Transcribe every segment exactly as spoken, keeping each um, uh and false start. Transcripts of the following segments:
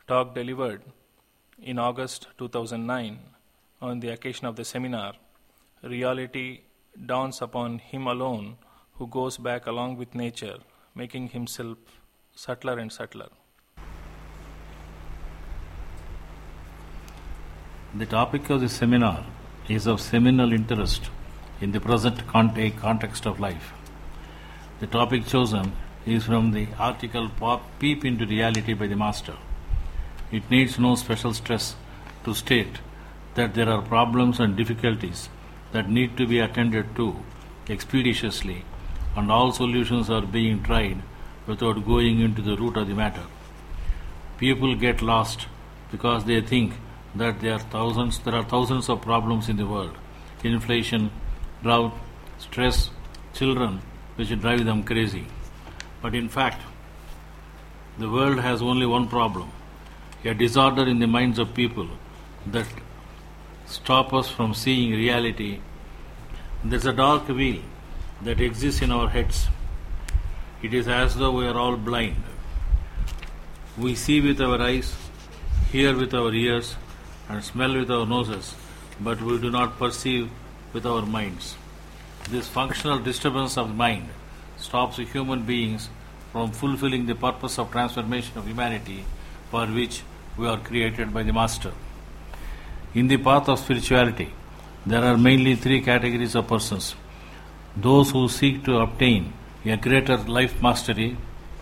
Talk delivered in August two thousand nine on the occasion of the seminar, Reality Dawns Upon Him Alone Who Goes Back Along with Nature, Making Himself Subtler and Subtler. The topic of the seminar is of seminal interest in the present context of life. The topic chosen is from the article Peep into Reality by the Master. It needs no special stress to state that there are problems and difficulties that need to be attended to expeditiously, and all solutions are being tried without going into the root of the matter. People get lost because they think that there are thousands there are thousands of problems in the world: inflation, drought, stress, children, which drive them crazy. But in fact, the world has only one problem: a disorder in the minds of people that stop us from seeing reality. There's a dark wheel that exists in our heads. It is as though we are all blind. We see with our eyes, hear with our ears, and smell with our noses, but we do not perceive with our minds. This functional disturbance of mind stops human beings from fulfilling the purpose of transformation of humanity for which we are created by the Master. In the path of spirituality, there are mainly three categories of persons: those who seek to obtain a greater life mastery,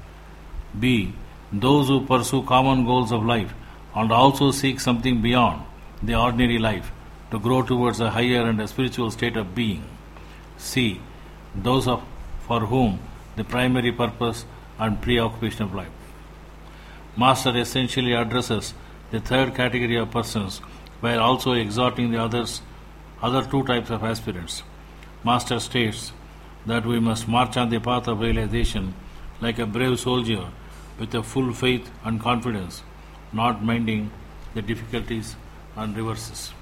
B. those who pursue common goals of life and also seek something beyond the ordinary life to grow towards a higher and a spiritual state of being, C. those of, for whom the primary purpose and preoccupation of life. Master essentially addresses the third category of persons while also exhorting the others, other two types of aspirants. Master states that we must march on the path of realization like a brave soldier with a full faith and confidence, not minding the difficulties and reverses.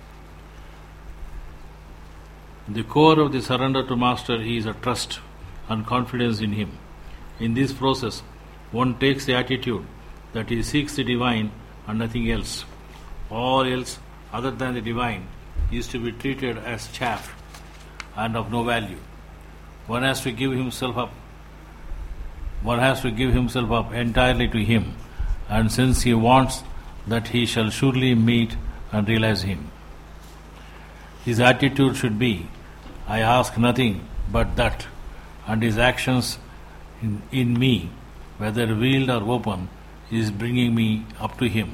The core of the surrender to Master is a trust and confidence in Him. In this process, one takes the attitude that he seeks the divine and nothing else. All else other than the divine is to be treated as chaff and of no value. One has to give himself up. One has to give himself up entirely to Him, and since he wants that, he shall surely meet and realize Him. His attitude should be, I ask nothing but that, and his actions in, in me, whether veiled or open, is bringing me up to Him.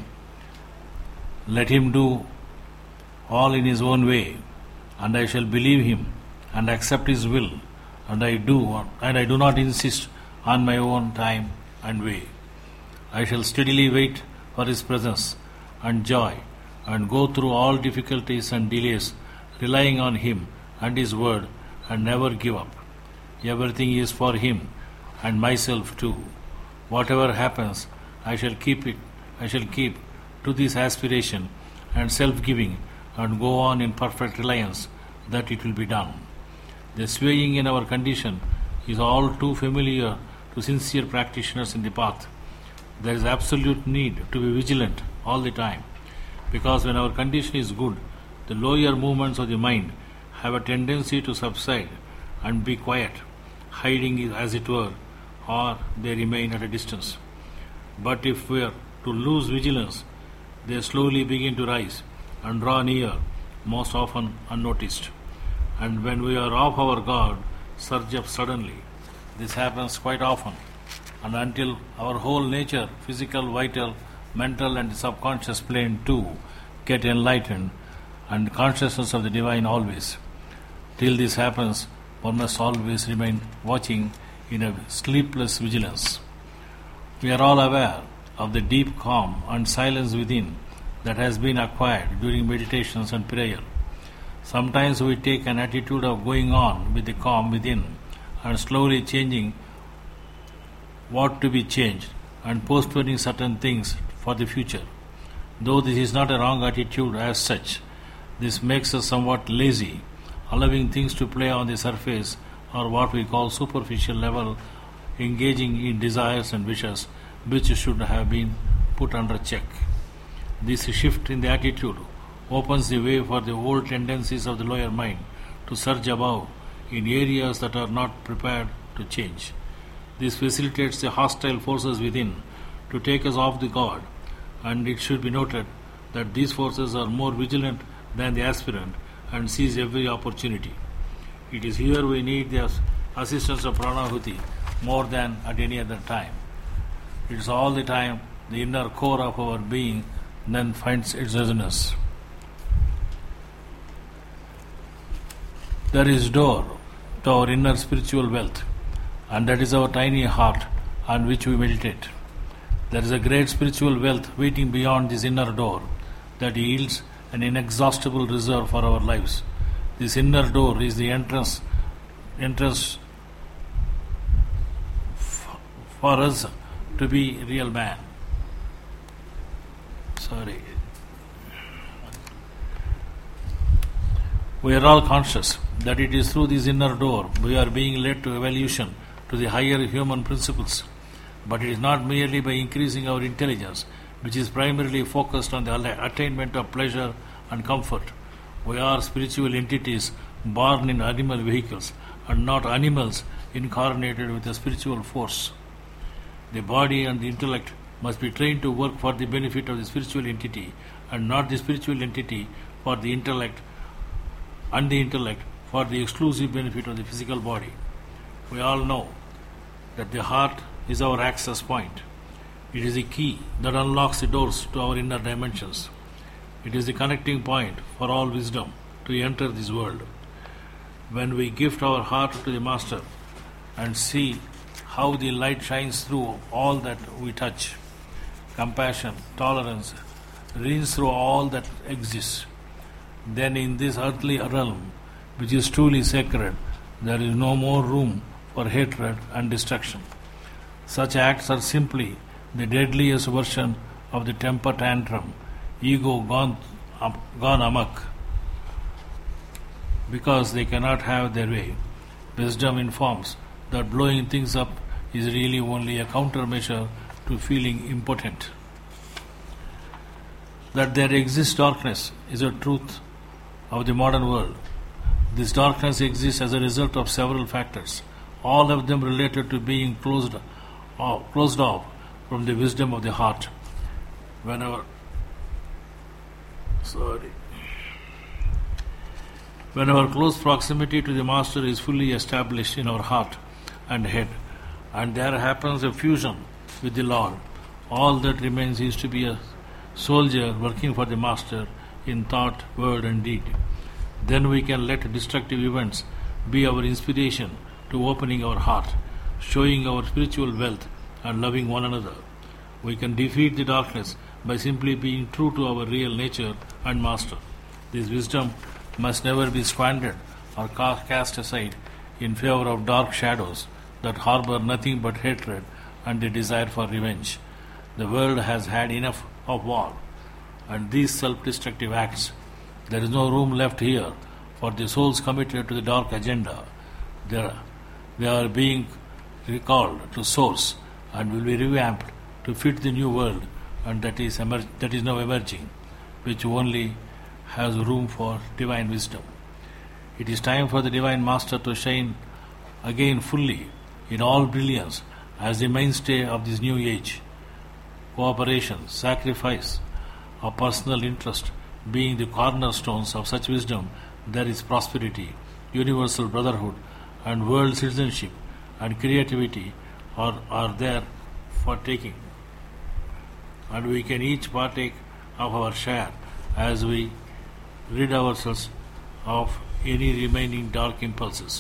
Let Him do all in His own way, and I shall believe Him and accept His will, and I do and I do not insist on my own time and way. I shall steadily wait for His presence and joy, and go through all difficulties and delays, relying on Him and His word, and never give up. Everything is for Him and myself too. Whatever happens, I shall keep it, I shall keep to this aspiration and self-giving, and go on in perfect reliance that it will be done. The swaying in our condition is all too familiar to sincere practitioners in the path. There is absolute need to be vigilant all the time, because when our condition is good, the lower movements of the mind have a tendency to subside and be quiet, hiding as it were, or they remain at a distance. But if we are to lose vigilance, they slowly begin to rise and draw near, most often unnoticed. And when we are off our guard, surge up suddenly. This happens quite often, and until our whole nature, physical, vital, mental and subconscious plane too, get enlightened, and consciousness of the divine always. Till this happens, one must always remain watching in a sleepless vigilance. We are all aware of the deep calm and silence within that has been acquired during meditations and prayer. Sometimes we take an attitude of going on with the calm within and slowly changing what to be changed and postponing certain things for the future. Though this is not a wrong attitude as such, this makes us somewhat lazy, allowing things to play on the surface or what we call superficial level, engaging in desires and wishes which should have been put under check. This shift in the attitude opens the way for the old tendencies of the lower mind to surge above in areas that are not prepared to change. This facilitates the hostile forces within to take us off the guard, and it should be noted that these forces are more vigilant than the aspirant and seize every opportunity. It is here we need the assistance of Pranahuti more than at any other time. It is all the time the inner core of our being then finds its resonance. There is door to our inner spiritual wealth, and that is our tiny heart on which we meditate. There is a great spiritual wealth waiting beyond this inner door that yields an inexhaustible reserve for our lives. This inner door is the entrance entrance f- for us to be real man. Sorry. We are all conscious that it is through this inner door we are being led to evolution, to the higher human principles. But it is not merely by increasing our intelligence, which is primarily focused on the attainment of pleasure and comfort. We are spiritual entities born in animal vehicles and not animals incarnated with a spiritual force. The body and the intellect must be trained to work for the benefit of the spiritual entity and not the spiritual entity for the intellect and the intellect for the exclusive benefit of the physical body. We all know that the heart is our access point. It is the key that unlocks the doors to our inner dimensions. It is the connecting point for all wisdom to enter this world. When we gift our heart to the Master and see how the light shines through all that we touch, compassion, tolerance, reigns through all that exists, then in this earthly realm, which is truly sacred, there is no more room for hatred and destruction. Such acts are simply the deadliest version of the temper tantrum, ego gone, um, gone amok, because they cannot have their way. Wisdom informs that blowing things up is really only a countermeasure to feeling impotent. That there exists darkness is a truth of the modern world. This darkness exists as a result of several factors, all of them related to being closed off, closed off from the wisdom of the heart. Whenever, sorry, when our close proximity to the Master is fully established in our heart and head, and there happens a fusion with the Lord, all that remains is to be a soldier working for the Master in thought, word and deed. Then we can let destructive events be our inspiration to opening our heart, showing our spiritual wealth and loving one another. We can defeat the darkness by simply being true to our real nature and Master. This wisdom must never be squandered or cast aside in favor of dark shadows that harbor nothing but hatred and the desire for revenge. The world has had enough of war and these self-destructive acts. There is no room left here for the souls committed to the dark agenda. They are, they are being recalled to source and will be revamped to fit the new world and that is emer- that is now emerging, which only has room for divine wisdom. It is time for the Divine Master to shine again fully in all brilliance as the mainstay of this new age. Cooperation, sacrifice, or personal interest being the cornerstones of such wisdom, there is prosperity, universal brotherhood, and world citizenship and creativity are, are there for taking. And we can each partake of our share as we rid ourselves of any remaining dark impulses.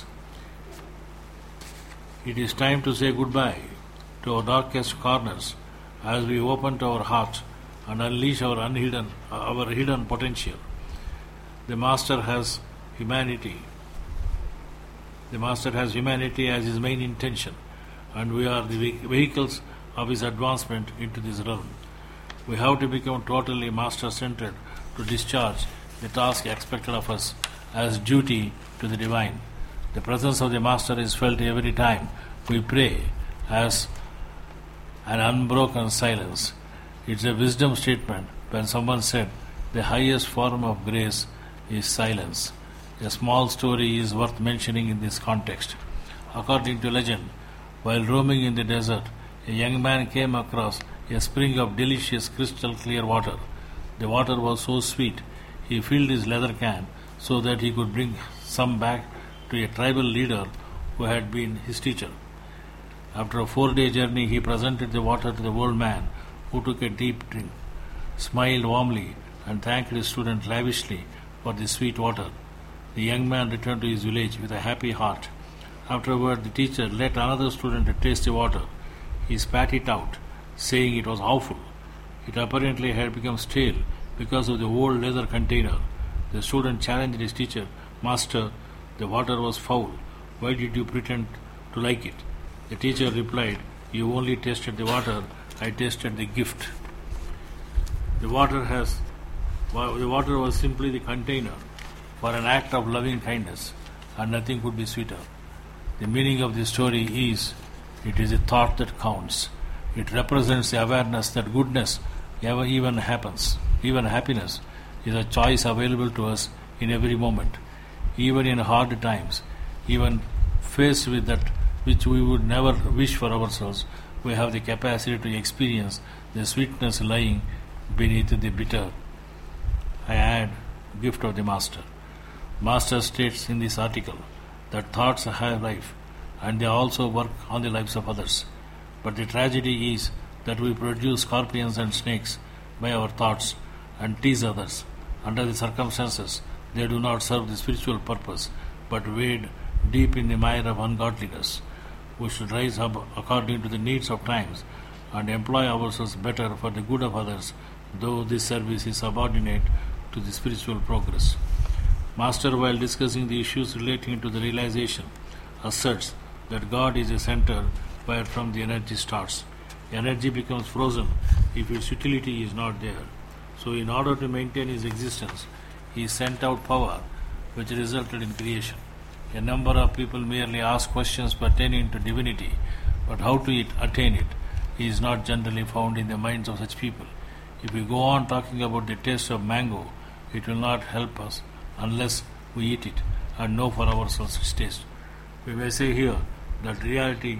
It is time to say goodbye to our darkest corners as we open to our hearts and unleash our unhidden, our hidden potential. The Master has humanity. The Master has humanity as his main intention, and we are the vehicles of his advancement into this realm. We have to become totally Master-centered to discharge the task expected of us as duty to the Divine. The presence of the Master is felt every time we pray as an unbroken silence. It's a wisdom statement when someone said, "The highest form of grace is silence." A small story is worth mentioning in this context. According to legend, while roaming in the desert, a young man came across a spring of delicious crystal clear water. The water was so sweet, he filled his leather can so that he could bring some back to a tribal leader who had been his teacher. After a four-day journey, he presented the water to the old man, who took a deep drink, smiled warmly, and thanked his student lavishly for the sweet water. The young man returned to his village with a happy heart. Afterward, the teacher let another student taste the water. He spat it out, saying it was awful. It apparently had become stale because of the old leather container. The student challenged his teacher, "Master, the water was foul. Why did you pretend to like it?" The teacher replied, "You only tasted the water, I tasted the gift." The water has, the water was simply the container for an act of loving kindness, and nothing could be sweeter. The meaning of this story is, it is a thought that counts. It represents the awareness that goodness, ever even happens, even happiness, is a choice available to us in every moment. Even in hard times, even faced with that which we would never wish for ourselves, we have the capacity to experience the sweetness lying beneath the bitter. I add, gift of the Master. Master states in this article that thoughts have life, and they also work on the lives of others. But the tragedy is that we produce scorpions and snakes by our thoughts and tease others. Under the circumstances, they do not serve the spiritual purpose, but wade deep in the mire of ungodliness. We should rise up according to the needs of times and employ ourselves better for the good of others, though this service is subordinate to the spiritual progress. Master, while discussing the issues relating to the realization, asserts that God is a center where from the energy starts. Energy becomes frozen if its utility is not there. So in order to maintain his existence, he sent out power, which resulted in creation. A number of people merely ask questions pertaining to divinity, but how to it, attain it is not generally found in the minds of such people. If we go on talking about the taste of mango, it will not help us unless we eat it and know for ourselves its taste. We may say here that reality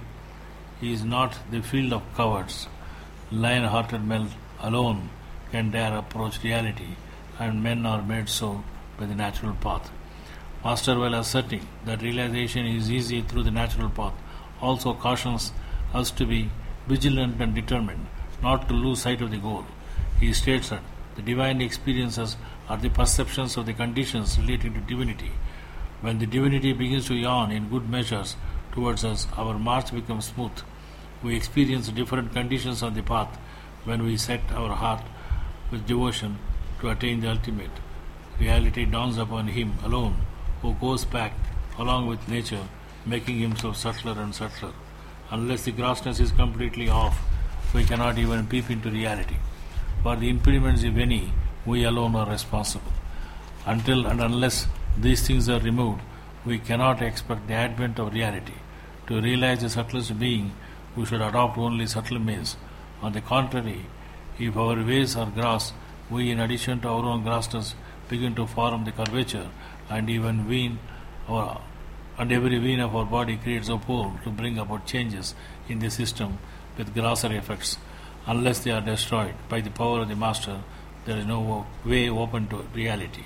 is not the field of cowards. Lion-hearted men alone can dare approach reality, and men are made so by the natural path. Master, while asserting that realization is easy through the natural path, also cautions us to be vigilant and determined, not to lose sight of the goal. He states that the divine experiences are the perceptions of the conditions relating to divinity. When the divinity begins to yawn in good measures towards us, our march becomes smooth. We experience different conditions on the path when we set our heart with devotion to attain the ultimate. Reality dawns upon him alone who goes back along with nature, making himself subtler and subtler. Unless the grossness is completely off, we cannot even peep into reality. For the impediments, if any, we alone are responsible. Until and unless these things are removed, we cannot expect the advent of reality. To realize the subtlest being, we should adopt only subtle means. On the contrary, if our ways are gross, we, in addition to our own grossness, begin to form the curvature, and even vein our, and every vein of our body creates a pole to bring about changes in the system with grosser effects. Unless they are destroyed by the power of the Master, there is no way open to reality.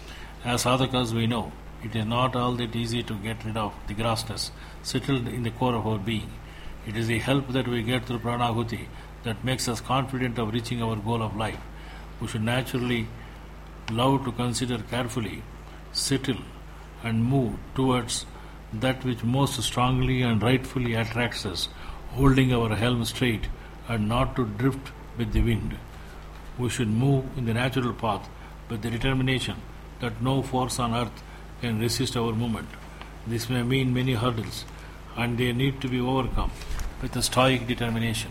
As sadhakas, we know it is not all that easy to get rid of the grossness settled in the core of our being. It is the help that we get through pranahuti that makes us confident of reaching our goal of life. We should naturally love to consider carefully, settle, and move towards that which most strongly and rightfully attracts us, holding our helm straight and not to drift with the wind. We should move in the natural path with the determination that no force on earth can resist our movement. This may mean many hurdles, and they need to be overcome with a stoic determination.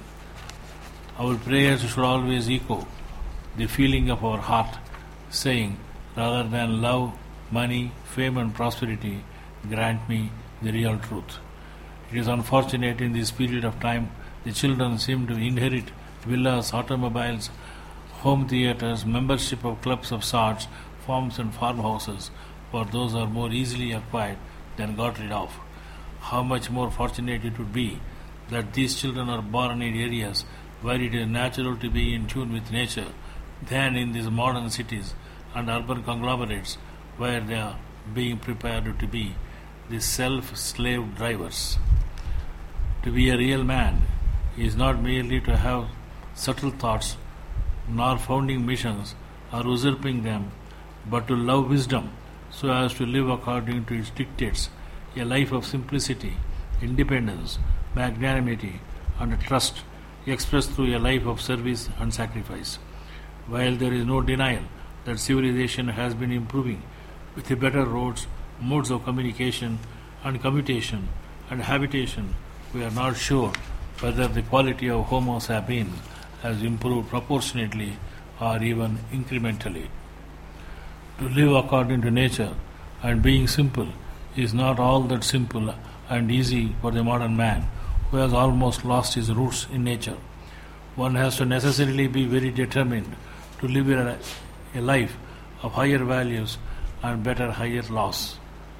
Our prayers should always echo the feeling of our heart, saying, rather than love, money, fame and prosperity, grant me the real truth. It is unfortunate in this period of time the children seem to inherit villas, automobiles, home theatres, membership of clubs of sorts, farms and farmhouses, for those are more easily acquired than got rid of. How much more fortunate it would be that these children are born in areas where it is natural to be in tune with nature than in these modern cities and urban conglomerates where they are being prepared to be the self-slave drivers. To be a real man is not merely to have subtle thoughts nor founding missions or usurping them, but to love wisdom so as to live according to its dictates, a life of simplicity, independence, magnanimity and trust expressed through a life of service and sacrifice. While there is no denial that civilization has been improving with the better roads, modes of communication and commutation and habitation, we are not sure whether the quality of Homo sapiens has improved proportionately or even incrementally. To live according to nature and being simple is not all that simple and easy for the modern man who has almost lost his roots in nature. One has to necessarily be very determined to live a, a life of higher values and better higher laws.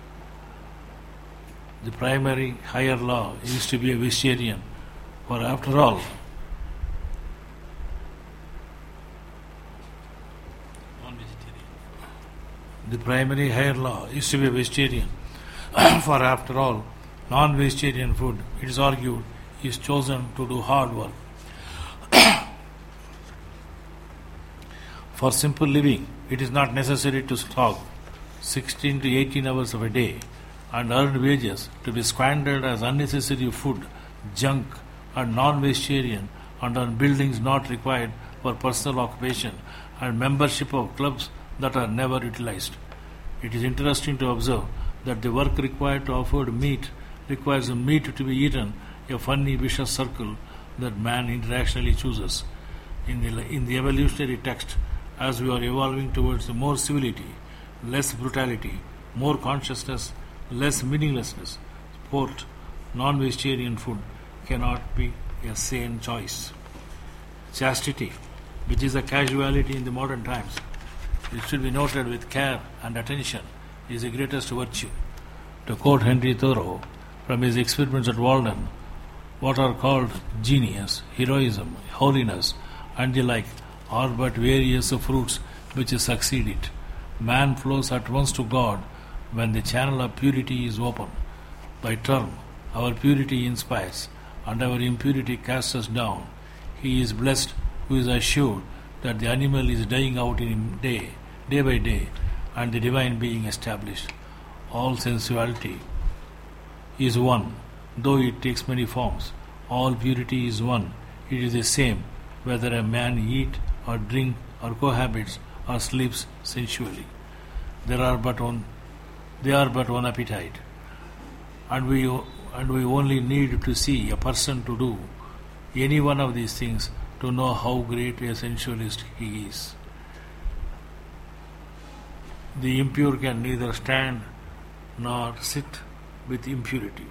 The primary higher law is to be a vegetarian, for after all, the primary higher law is to be a vegetarian, for after all, non-vegetarian food, it is argued, is chosen to do hard work. For simple living, it is not necessary to slog sixteen to eighteen hours of a day and earn wages to be squandered as unnecessary food, junk and non-vegetarian and on buildings not required for personal occupation and membership of clubs that are never utilized. It is interesting to observe that the work required to afford meat requires the meat to be eaten, a funny vicious circle that man irrationally chooses. In the, in the evolutionary text, as we are evolving towards more civility, less brutality, more consciousness, less meaninglessness, sport, non-vegetarian food cannot be a sane choice. Chastity, which is a casualty in the modern times, it should be noted with care and attention, is the greatest virtue. To quote Henry Thoreau from his experiments at Walden, what are called genius, heroism, holiness, and the like are but various fruits which succeed it. Man flows at once to God when the channel of purity is open. By turn, our purity inspires, and our impurity casts us down. He is blessed who is assured that the animal is dying out in him day, day by day, and the divine being established. All sensuality is one, though it takes many forms. All purity is one. It is the same whether a man eat or drink or cohabits or sleeps sensually. There are but one, they are but one appetite, and we and we only need to see a person to do any one of these things to know how great a sensualist he is. The impure can neither stand nor sit with impurity.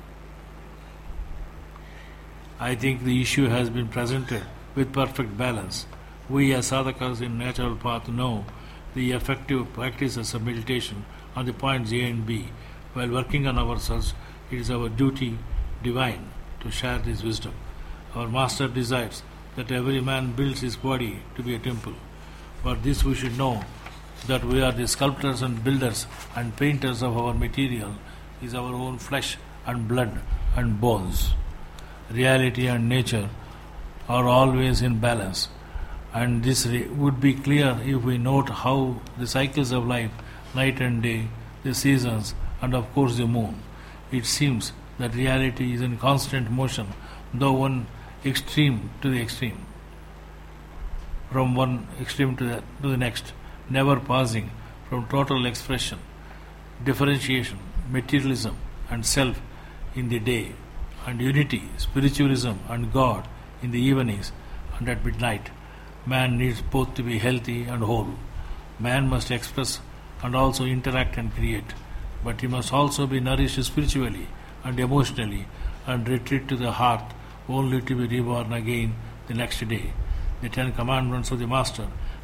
I think the issue has been presented with perfect balance. We as sadhakas in natural path know the effective practices of meditation on the points A and B. While working on ourselves, it is our duty divine to share this wisdom. Our Master desires that every man builds his body to be a temple. For this we should know that we are the sculptors and builders and painters of our material is our own flesh and blood and bones. Reality and nature are always in balance, and this re- would be clear if we note how the cycles of life, night and day, the seasons, and of course the moon. It seems that reality is in constant motion, though one extreme to the extreme, from one extreme to the, to the next, never pausing from total expression, differentiation, materialism, and self in the day, and unity, spiritualism, and God in the evenings and at midnight. Man needs both to be healthy and whole. Man must express and also interact and create, but he must also be nourished spiritually and emotionally and retreat to the hearth only to be reborn again the next day. The Ten Commandments of the Master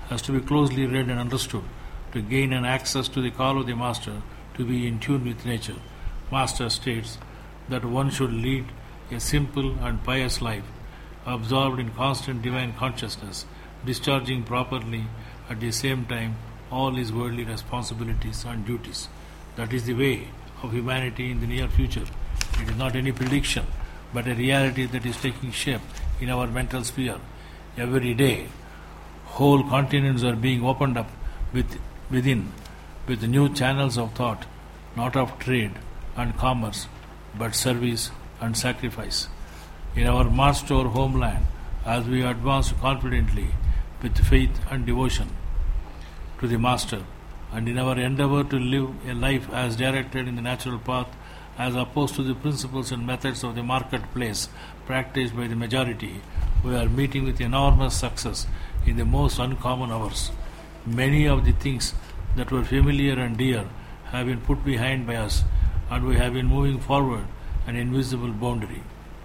has to be closely read and understood to gain an access to the call of the Master to be in tune with nature. Master states that one should lead a simple and pious life, absorbed in constant divine consciousness, discharging properly at the same time all his worldly responsibilities and duties. That is the way of humanity in the near future. It is not any prediction, but a reality that is taking shape in our mental sphere. Every day, whole continents are being opened up with, within with new channels of thought, not of trade and commerce, but service and sacrifice. In our march to our homeland, as we advance confidently with faith and devotion to the Master, and in our endeavor to live a life as directed in the natural path, as opposed to the principles and methods of the marketplace practiced by the majority, we are meeting with enormous success in the most uncommon hours. Many of the things that were familiar and dear have been put behind by us, and we have been moving forward an invisible boundary,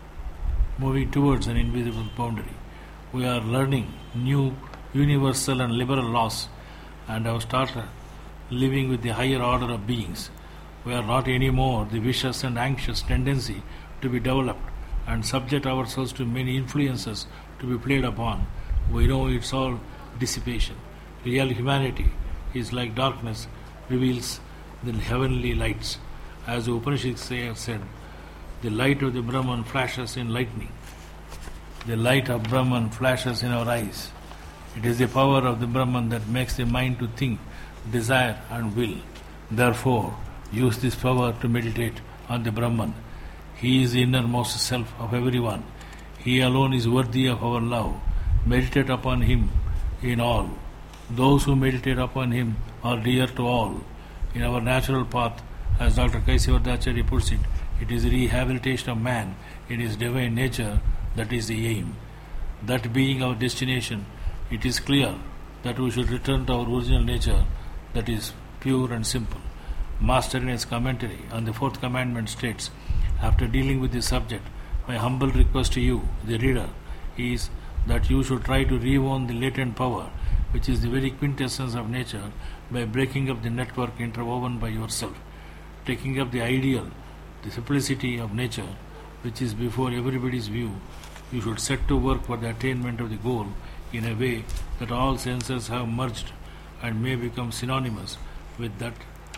moving towards an invisible boundary. We are learning new universal and liberal laws, and have started living with the higher order of beings. We are not anymore the vicious and anxious tendency to be developed and subject ourselves to many influences to be played upon. We know it's all dissipation. Real humanity is like darkness reveals the heavenly lights. As the Upanishads say, said, the light of the Brahman flashes in lightning. The light of Brahman flashes in our eyes. It is the power of the Brahman that makes the mind to think, desire and will. Therefore, use this power to meditate on the Brahman. He is the innermost self of everyone. He alone is worthy of our love. Meditate upon Him in all. Those who meditate upon Him are dear to all. In our natural path, as Doctor Kaisivardhacharya puts it, it is the rehabilitation of man in his divine nature that is the aim. That being our destination, it is clear that we should return to our original nature that is pure and simple. Master in his commentary on the fourth commandment states, after dealing with this subject, my humble request to you, the reader, is that you should try to reown the latent power, which is the very quintessence of nature, by breaking up the network interwoven by yourself, taking up the ideal, the simplicity of nature, which is before everybody's view. You should set to work for the attainment of the goal in a way that all senses have merged and may become synonymous with that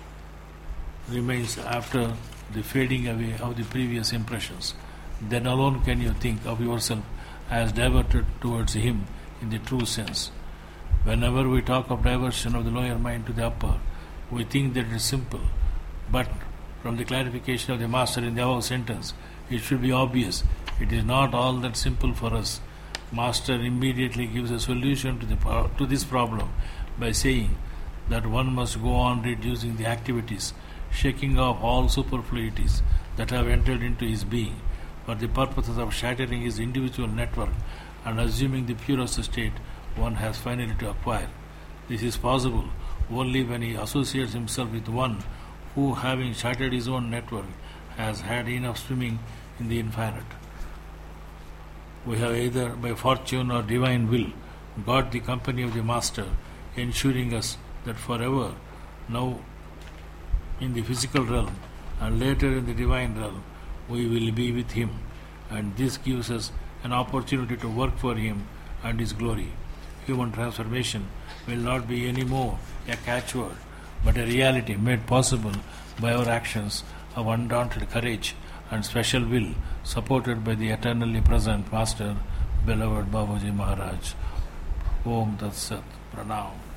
remains after the fading away of the previous impressions. Then alone can you think of yourself as diverted towards Him in the true sense. Whenever we talk of diversion of the lower mind to the upper, we think that it is simple, but from the clarification of the Master in the above sentence, it should be obvious it is not all that simple for us. Master immediately gives a solution to the to this problem by saying that one must go on reducing the activities, shaking off all superfluities that have entered into his being, for the purposes of shattering his individual network and assuming the purest state one has finally to acquire. This is possible only when he associates himself with one who, having shattered his own network, has had enough swimming in the infinite. We have either by fortune or divine will got the company of the Master, ensuring us that forever, now in the physical realm and later in the divine realm, we will be with Him, and this gives us an opportunity to work for Him and His glory. Human transformation will not be any more a catchword, but a reality made possible by our actions of undaunted courage and special will, supported by the eternally present Master, beloved Babaji Maharaj. Om Tat Sat. Pranam.